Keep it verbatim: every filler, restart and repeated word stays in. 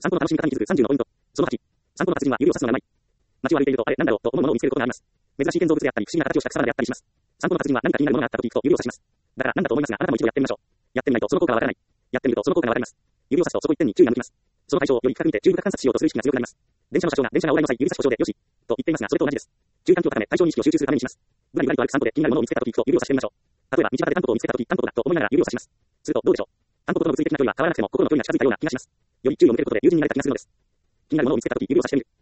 散歩の楽しみ方に気づくさんじゅうのポイント。そのはち、散歩の達人は指を指すのがうまい。街を歩いていると、あれ、なんだろう、と思うものを見つけることがあります。珍しい建造物であったり、不思議な形をした草花であったりします。散歩の達人は何か気になるものがあったときと指を指します。だからなんだと思いますが、あなたも一度やってみましょう。やってみないとその効果はわからない。やってみるとその効果がわかります。指を指すとそこ一点に注意が向きます。その対象をより深く見て十分観察しようとする意識が強くなります。電車の車掌が電車が往来の際、指差し故障でよし、と言っていますが、それと同じです。注意喚起を高め、対象に意識を集中するためにします。ぶらりぶらりと歩く散歩で気になるものを見つけたときと指を指してみましょう。例えば、道端でタンポポを見つけたとき、タンポポだと思いながら指を指します。するとどうでしょう。タンポポとの物理的な距離は変わらなくても、心の距離が近づいたような気がします。より注意を向けることで友人になれた気がするのです。気になるものを見つけたとき指を指してみる。